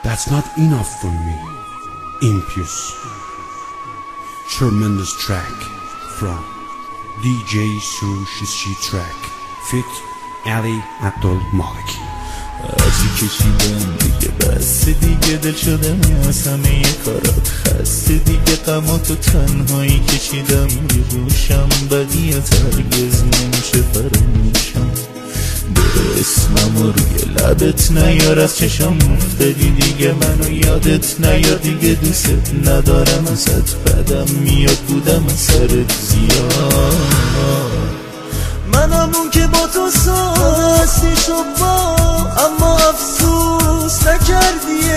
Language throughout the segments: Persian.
That's not enough for me. Impious. Tremendous track from DJ Sushi Track Fit Ali Abdul Malik. هرچی کشیدم دیگه بس دیگه، دل شدم از همه کارات خسته دیگه، غماتو تنهایی کشیدم روشم، بقیت هرگز نمیشه فراموشم. به اسمم و روی لبت نیار، از چشم افتادی دیگه، منو یادت نیار دیگه، دوست ندارم ازت، بدم میاد بودم از سرت زیاد. منم اون که با تو ساستی شد با، اما افسوس نکردی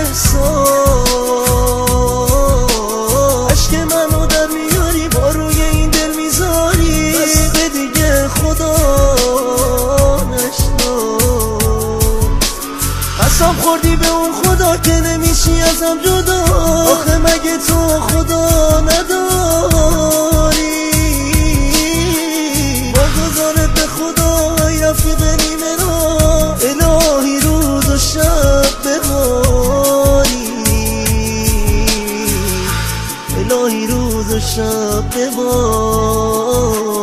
احساس. عشق منو در میاری با روی این دل میذاری، بس دیگه خدا نشنا. قسم خوردی به اون خدا که نمیشی ازم جدا، آخه مگه تو خدا نداری؟ رفیق نیمه را الهی روز و شب بباری، الهی روز و شب بباری.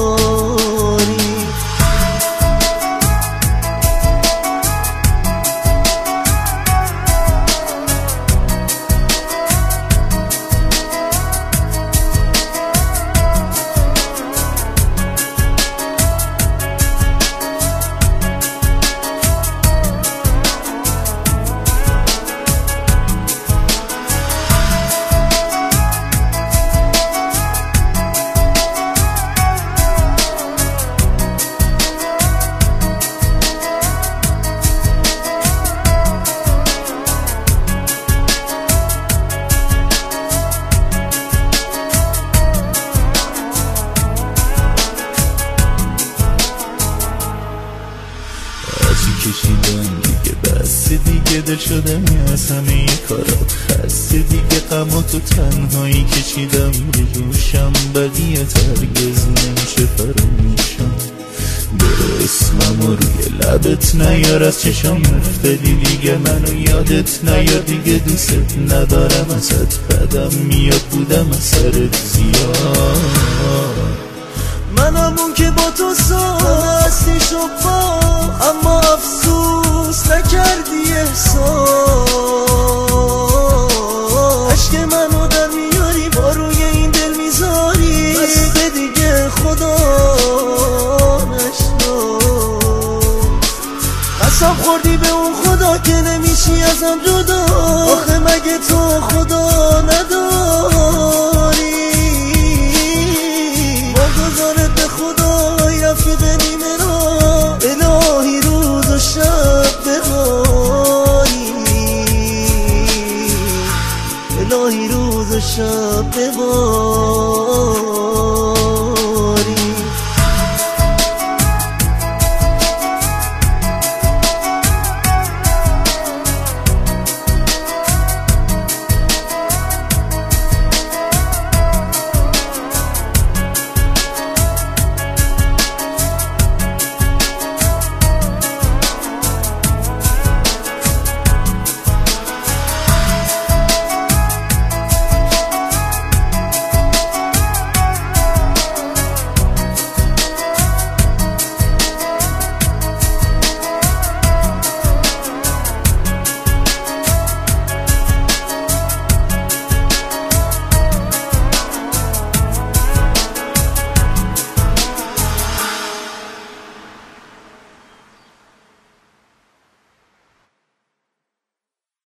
کشیدم دیگه بس دیگه، دل شدم از همه کارات خسته دیگه، غماتو تنهایی کشیدم روشم، بقیت هرگز نمیشه فراموشم. به اسمم و روی لبت نیار، از چشم افتادی دیگه، منو یادت نیار دیگه، دوست ندارم ازت، بدم میاد بودم از سرت زیاد. منم اون که با تو ساستی شد با، اما افسوس نکردی احساس. عشق منو در میاری با روی این دل میذاری، بس دیگه خدا نشنا. قسم خوردی به اون خدا که نمیشی ازم جدا، آخه مگه تو خدا نداری؟ واگذارت به خدای رفیق نیمه را الهی روز و شب بباری، الهی روز و شب بباری.